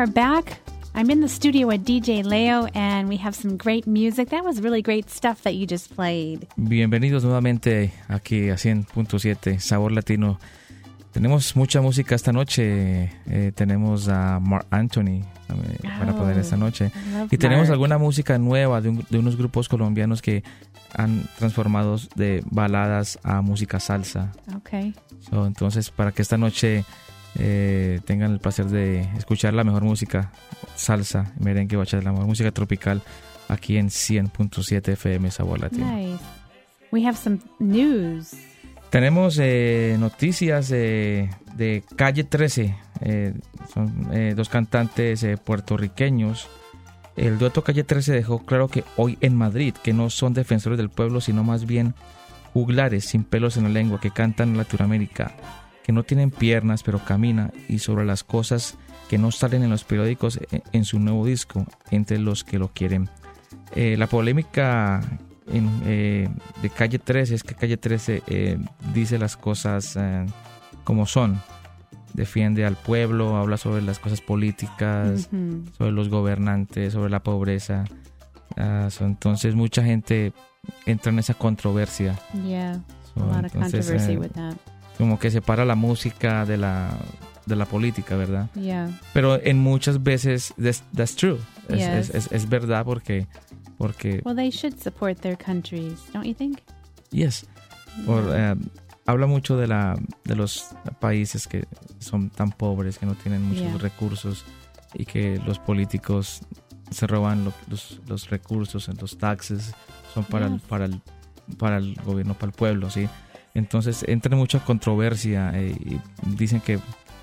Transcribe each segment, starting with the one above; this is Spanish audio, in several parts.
are back. I'm in the studio with DJ Leo, and we have some great music. That was really great stuff that you just played. Bienvenidos nuevamente aquí a 100.7 Sabor Latino. Tenemos mucha música esta noche. Tenemos a Marc Anthony para poner esta noche. Y tenemos alguna música nueva de unos grupos colombianos que han transformado de baladas a música salsa. Okay. Entonces, para que esta noche tengan el placer de escuchar la mejor música salsa, merengue, bachata, la mejor música tropical aquí en 100.7 FM Sabor Latino. Nice. We have some news. Tenemos noticias de Calle 13. Son dos cantantes puertorriqueños. El dueto Calle 13 dejó claro que hoy en Madrid que no son defensores del pueblo, sino más bien juglares sin pelos en la lengua que cantan en Latinoamérica, que no tienen piernas pero caminan, y sobre las cosas que no salen en los periódicos en su nuevo disco, entre los que lo quieren. La polémica de Calle 13 es que Calle 13 dice las cosas como son, defiende al pueblo, habla sobre las cosas políticas, sobre los gobernantes, sobre la pobreza. Entonces mucha gente entra en esa controversia. Yeah, a lot of controversy with that. Como que separa la música de la política, ¿verdad? Yeah. Pero en muchas veces that's true. Yes. Es verdad porque well, they should support their countries, don't you think? Yes. Habla mucho de los países que son tan pobres, que no tienen muchos recursos, y que los políticos se roban los recursos, los taxes son para el gobierno, para el pueblo, ¿sí? Entonces entra en mucha controversia y dicen que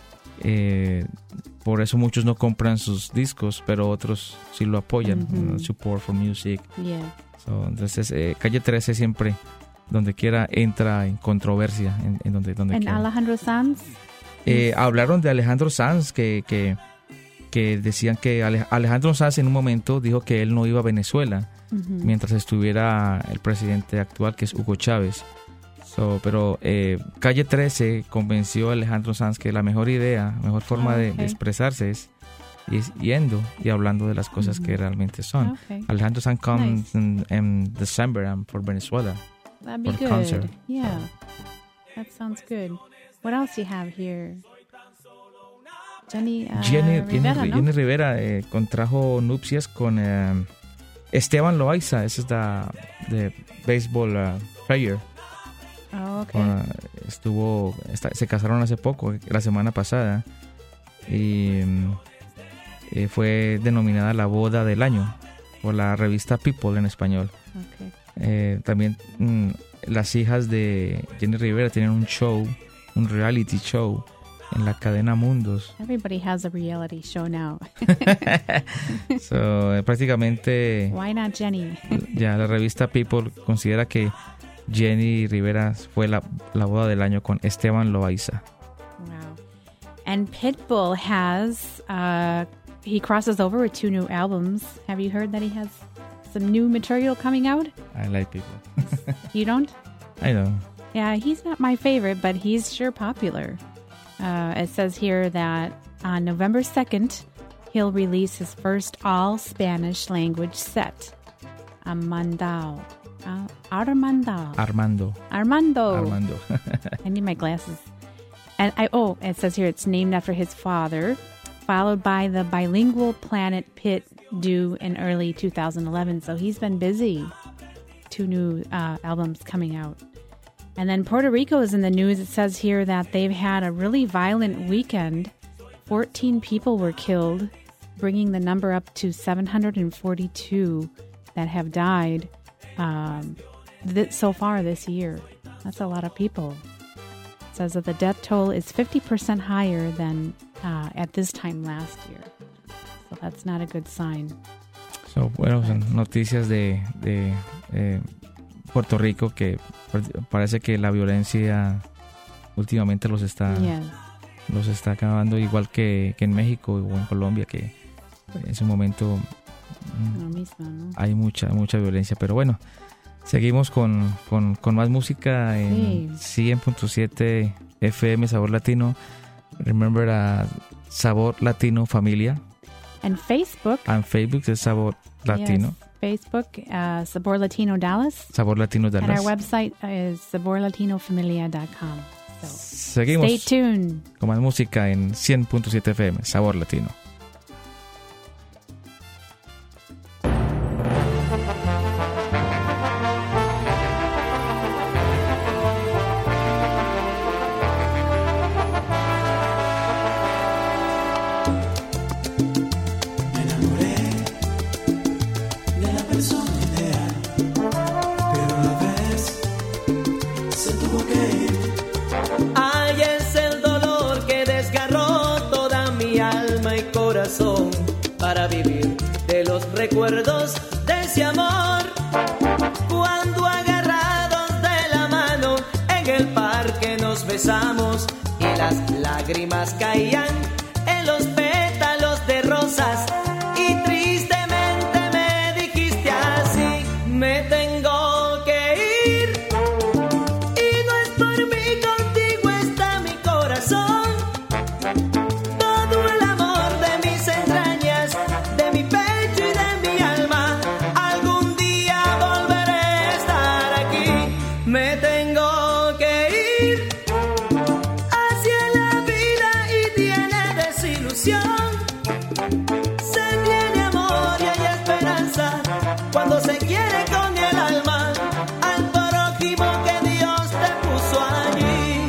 por eso muchos no compran sus discos, pero otros sí lo apoyan. Support for music. Yeah. Entonces Calle 13 siempre, donde quiera, entra en controversia. En donde quiera. Alejandro Sanz? Hablaron de Alejandro Sanz, que decían que Alejandro Sanz en un momento dijo que él no iba a Venezuela mientras estuviera el presidente actual, que es Hugo Chávez. Pero Calle 13 convenció a Alejandro Sanz que la mejor forma de expresarse es yendo y hablando de las cosas que realmente son. Okay. Alejandro Sanz comes in December for Venezuela. That'd be good. Concert. Yeah, that sounds good. What else do you have here? Jenny Rivera contrajo nupcias con Esteban Loaiza. Ese es the baseball player. Oh, okay. Se casaron hace poco, la semana pasada, y fue denominada la boda del año por la revista People en español. Okay. También las hijas de Jenny Rivera tienen un reality show en la cadena Mundos. Everybody has a reality show now. Prácticamente, why not Jenny? Ya la revista People considera que Jenny Rivera fue la boda del año con Esteban Loaiza. Wow. And Pitbull has he crosses over with 2 new albums. Have you heard that he has some new material coming out? I like Pitbull. You don't? I don't. Yeah, he's not my favorite, but he's sure popular. It says here that on November 2nd, he'll release his first all-Spanish language set, Armando. I need my glasses. And it says here it's named after his father, followed by the bilingual Planet Pit due in early 2011. So he's been busy. 2 new albums coming out. And then Puerto Rico is in the news. It says here that they've had a really violent weekend. 14 people were killed, bringing the number up to 742 that have died so far this year. That's a lot of people. It says that the death toll is 50% higher than at this time last year. So that's not a good sign. Bueno, son noticias de Puerto Rico, que parece que la violencia últimamente los está acabando, igual que en México o en Colombia, que en su momento hay mucha violencia. Pero bueno, seguimos con más música en 100.7 FM Sabor Latino. Remember, Sabor Latino Familia. And Facebook. And Facebook es Sabor Latino. Yes, Facebook, Sabor Latino Dallas. Sabor Latino Dallas. And our website is saborlatinofamilia.com. So Seguimos stay tuned. con más música en 100.7 FM, Sabor Latino. Para vivir de los recuerdos de ese amor, cuando agarrados de la mano en el parque nos besamos y las lágrimas caían en los pétalos de rosas y tristemente me dijiste así: me tengo que ir y no es por mí, contigo está mi corazón. Cuando se quiere con el alma al prójimo que Dios te puso allí.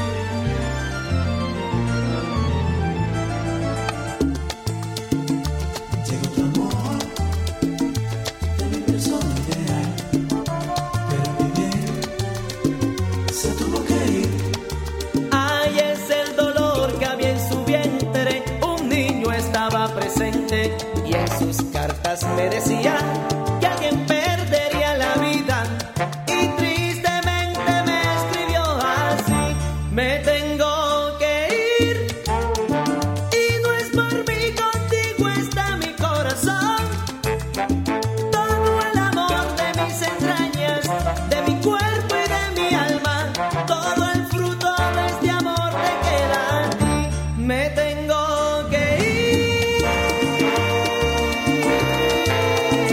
Llegó tu amor de mi persona ideal, pero mi bien se tuvo que ir. Ay, es el dolor que había en su vientre. Un niño estaba presente y en sus cartas me decía que alguien perdería la vida y tristemente me escribió así: me tengo que ir y no es por mí, contigo está mi corazón. Todo el amor de mis entrañas, de mi cuerpo y de mi alma, todo el fruto de este amor te queda a ti. Me tengo que ir.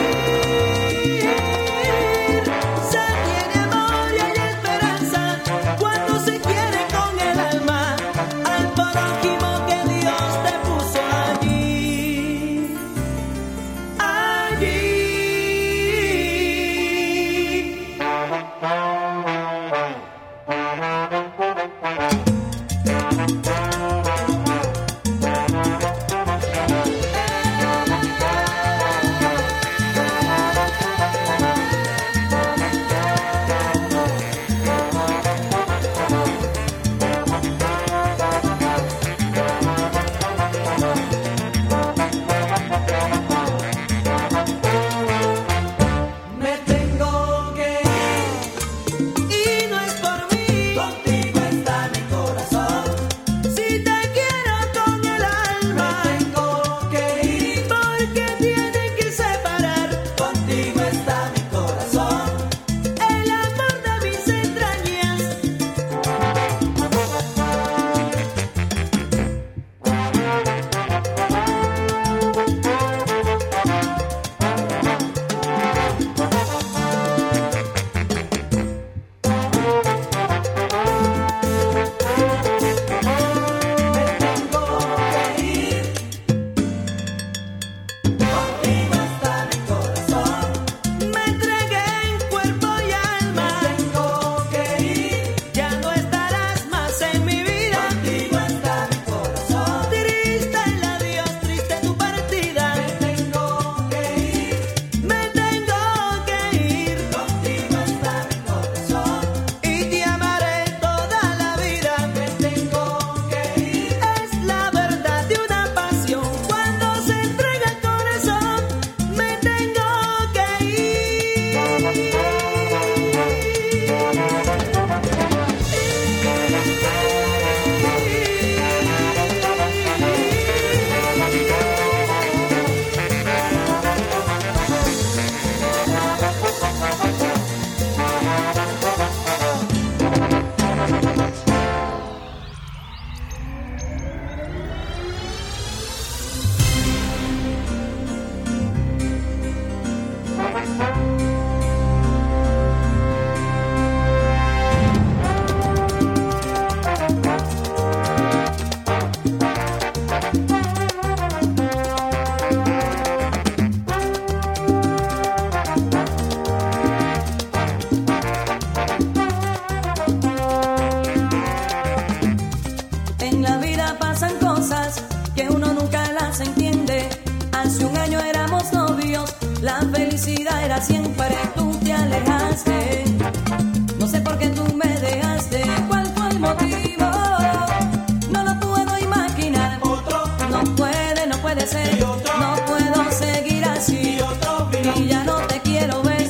felicidad era siempre, tú te alejaste. No sé por qué tú me dejaste, cuál fue el motivo. No lo puedo imaginar. No puede ser. No puedo seguir así. Y ya no te quiero ver.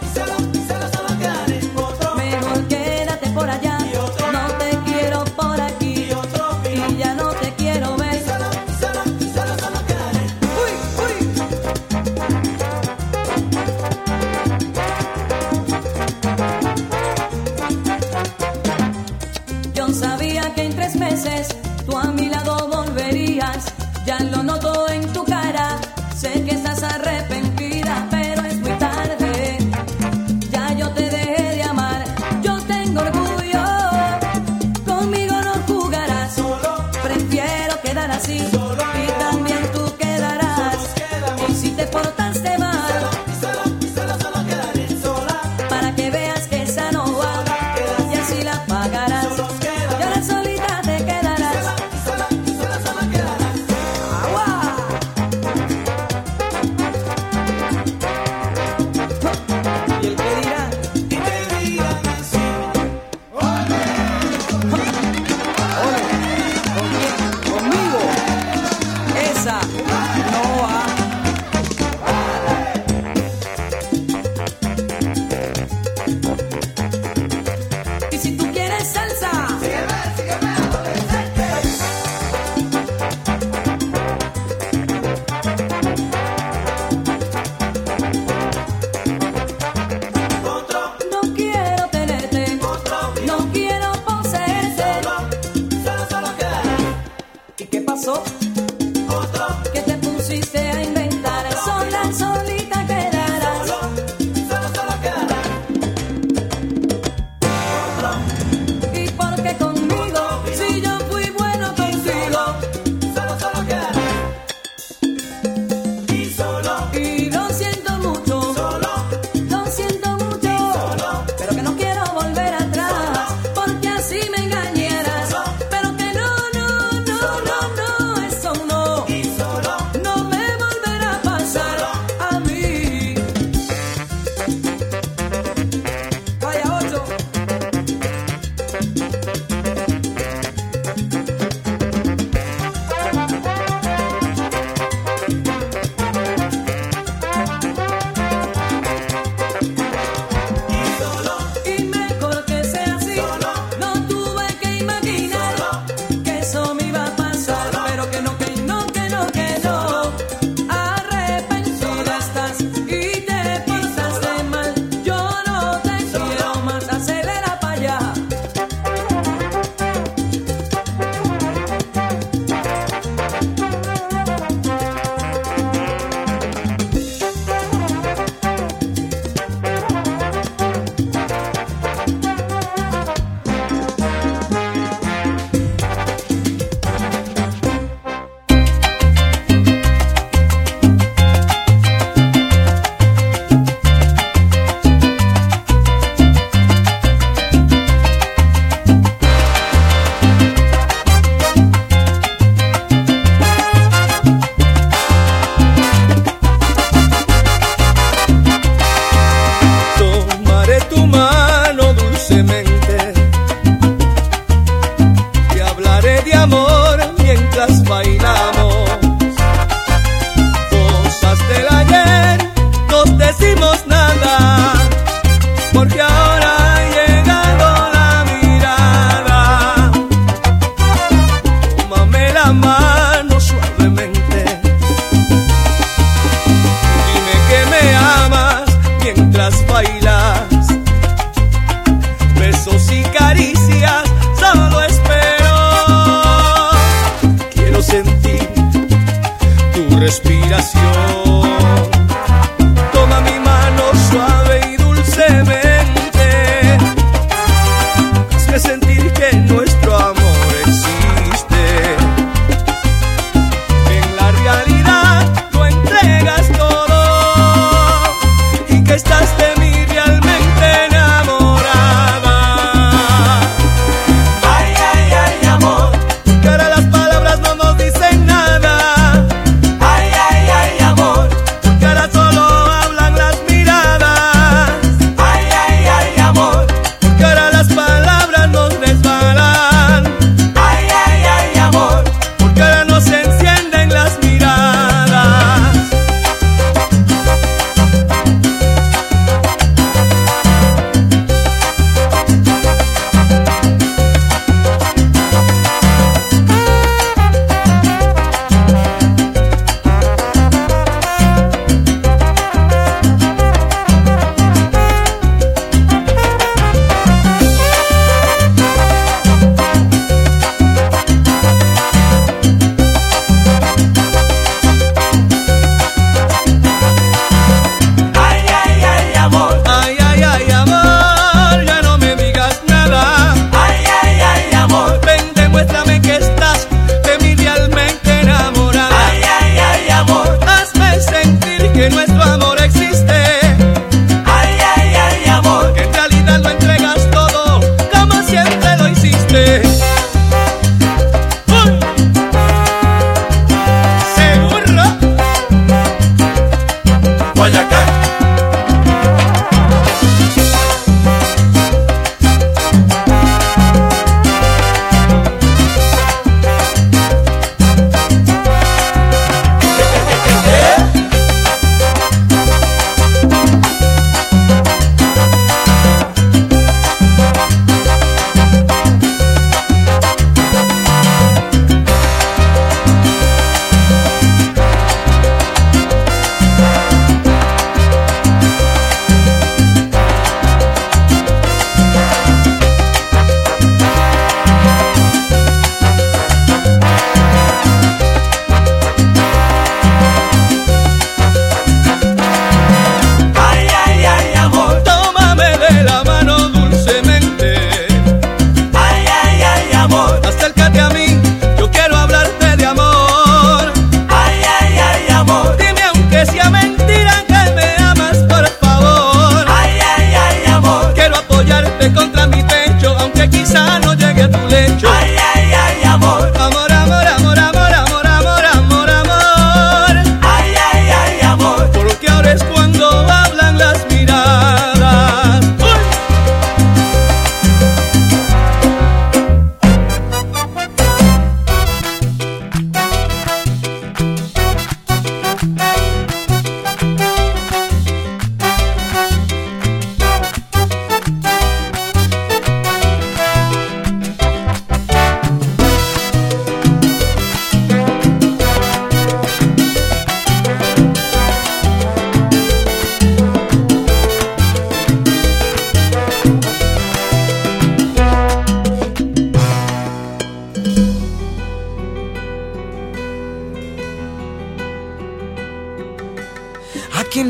Mejor quédate por allá. No te quiero por aquí. Y ya no te quiero ver. Uy, uy. Yo sabía que en 3 meses tú a mi lado volverías. Ya lo noto en tu cara. Sé que estás arrepentida, pero es muy tarde. Ya yo te dejé de amar. Yo tengo orgullo. Conmigo no jugarás. Prefiero quedar así. Y también tú quedarás. Y si te portaste mal, para que veas que esa no va. Y así la pagarás. Y ahora solita te quedarás. ¡Agua! Y el que dirá, ¿con quién? Conmigo. Esa no va. Y si tú quieres salsa, no quiero tenerte, no quiero poseerte. ¿Y qué pasó? Que te pusiste a inventar, sola, solita quedarás. ¿Y por qué conmigo? Si yo fui bueno contigo. Y lo siento mucho, pero que no quiero volver atrás, porque así me engañaras. Pero que no, eso no. No me volverá a pasar a mí. Vaya 8. Y mejor que sea así. No tuve que imaginar que eso me iba a pasar. Pero que no. Arrepentida estás y te portaste mal. Yo no te quiero más. Acelera para allá. Tomaré tu mano dulcemente y hablaré de amor mientras bailamos. Cosas del ayer nos decimos nada, porque ahora ha llegado la mirada. Tómame la mano suavemente, dime que me amas mientras bailas. Besos y caricias solo espero. Quiero sentir tu respiración. Toma mi mano suave y dulcemente. Hazme sentir que nuestro amor existe. En la realidad lo entregas todo y que estás de mí realmente enamorada. Ay, ay, ay, amor, que ahora las palabras no nos dicen nada. Ay, ay, ay, amor,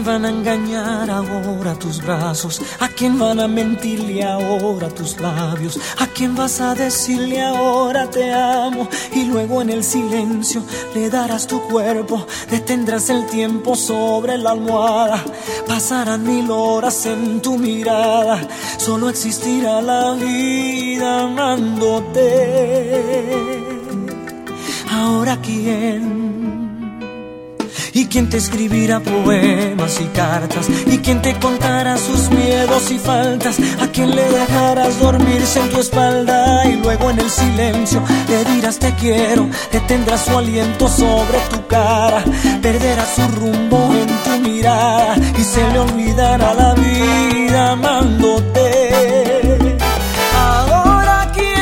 van a engañar ahora tus brazos? ¿A quién van a mentirle ahora tus labios? ¿A quién vas a decirle ahora te amo? Y luego en el silencio le darás tu cuerpo, detendrás el tiempo sobre la almohada. Pasarán 1000 horas en tu mirada, solo existirá la vida amándote. Ahora quién, y quién te escribirá poemas y cartas, y quién te contará sus miedos y faltas, a quién le dejarás dormirse en tu espalda y luego en el silencio le dirás te quiero, detendrás su aliento sobre tu cara, perderás su rumbo en tu mirada y se le olvidará la vida amándote. Ahora quién,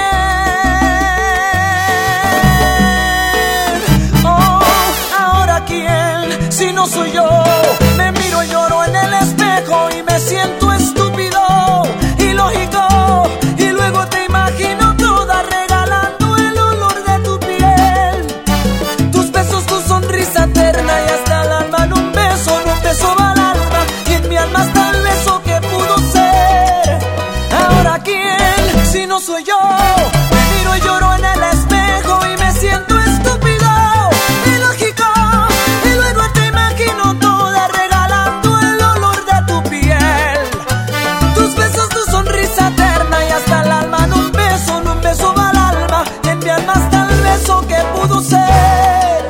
oh, ahora quién, si no soy yo. Me miro y lloro en el espejo y me siento estúpido, ilógico, y luego te imagino toda regalando el olor de tu piel, tus besos, tu sonrisa eterna y hasta el alma en un beso va al alma y en mi alma hasta el beso que pudo ser. Ahora quién, si no soy yo. Me miro y lloro en el espejo y me siento estúpido, ilógico, y luego te imagino toda regalando el olor de tu piel, tus besos, tu sonrisa eterna y hasta el alma en un beso va al alma y en mi alma hasta el beso que pudo ser.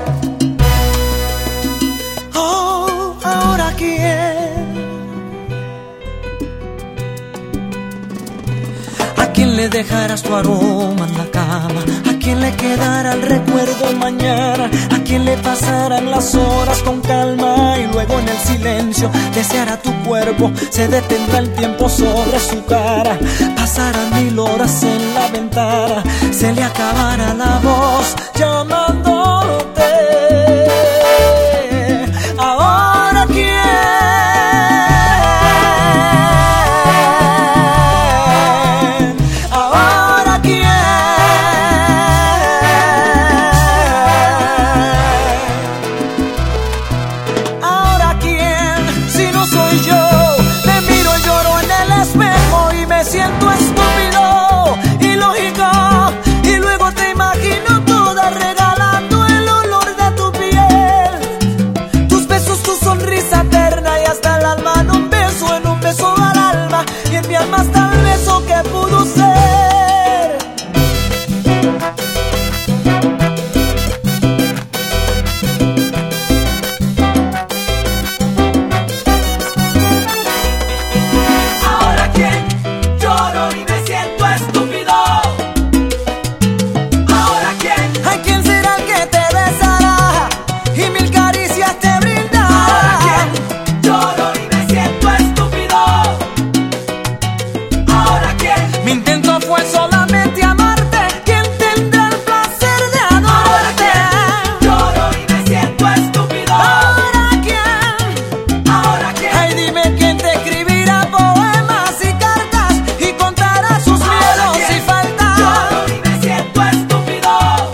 Oh, ahora quién, ¿a quién le dejarás tu aroma en la cama? ¿A quién le quedará el recuerdo mañana? ¿A quién le pasarán las horas con calma? Y luego en el silencio deseará tu cuerpo, se detendrá el tiempo sobre su cara. Pasarán 1000 horas en la ventana, se le acabará la voz llamándote. Ahora quién, ahora quién, ahora quién, si no soy yo. Me miro y lloro en el espejo y me siento estúpido, ilógico, y luego te imagino toda regalando el olor de tu piel, tus besos, tu sonrisa eterna y hasta el alma en un beso va al alma y en mi alma hasta el beso que pudo ser. Ahora quién, lloro y me siento estúpido. Ahora quién, ay, quién será el que te besará y 1000 caricias te brindará. Ahora quién, lloro y me siento estúpido. Ahora quién, mi intento fue solamente amarte. ¿Quién tendrá el placer de adorarte? Lloro y me siento estúpido. Ahora quién, ay, dime quién te escribirá poemas y cartas y contará sus miedos y faltas. Lloro y me siento estúpido.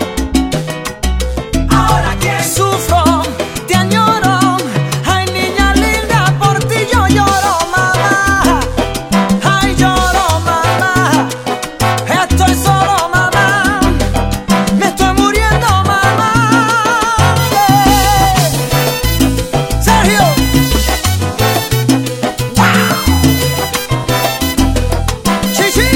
Ahora quién, sufro, te añoro, ay niña linda, por ti yo lloro, mamá. Ay, lloro, mamá, estoy solo, mamá, me estoy muriendo, mamá. Sergio, wow, chichi.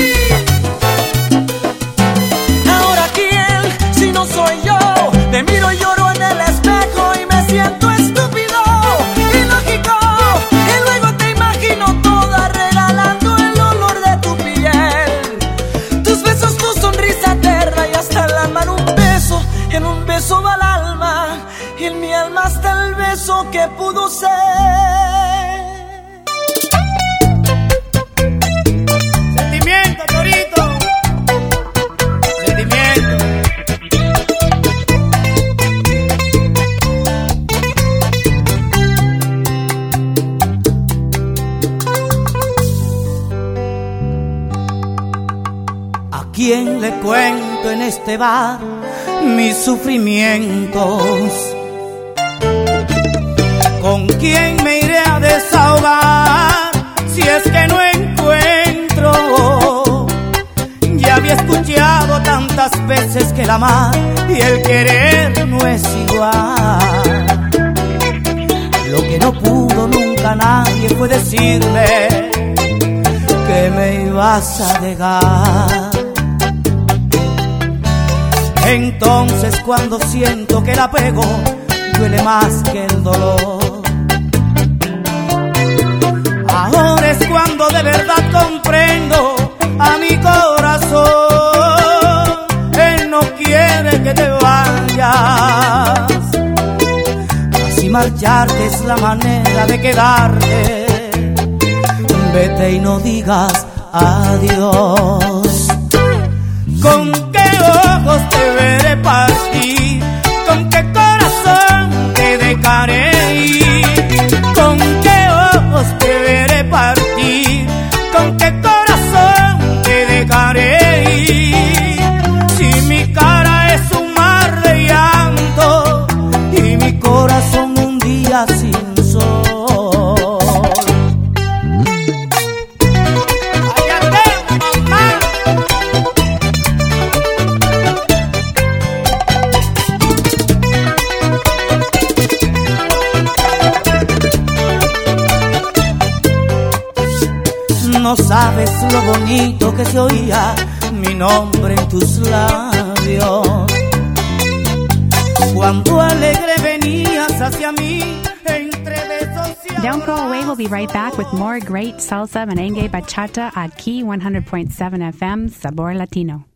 Ahora quién, si no soy yo. Me miro y lloro en el espejo y me siento estúpido, ilógico, y luego te imagino toda regalando el olor de tu piel, tus besos, tu sonrisa eterna y hasta el alma en un beso va al alma y en mi alma hasta el beso que pudo ser. Sentimiento, Torito, sentimiento. ¿A quién le cuento en este bar mis sufrimientos? ¿Con quién me iré a decir desahogar si es que no encuentro. Ya había escuchado tantas veces que el amar y el querer no es igual. Lo que no pudo nunca nadie fue decirme que me ibas a dejar. Entonces cuando siento que el apego duele más que el dolor, ahora es cuando de verdad comprendo a mi corazón. Él no quiere que te vayas, así marcharte es la manera de quedarte. Vete y no digas adiós. ¿Con qué ojos te veré partir? ¿Con qué corazón te dejaré ir? ¿Con qué ojos te veré partir? ¿Con qué corazón te dejaré ir? Si mi cara es un mar de llanto y mi corazón un día sin sol. No sabes lo bonito que se oía mi nombre en tus labios cuando alegre venías hacia mí entre besos y abrazos. Don't go away. We'll be right back with more great salsa, merengue, bachata, aquí 100.7 FM, Sabor Latino.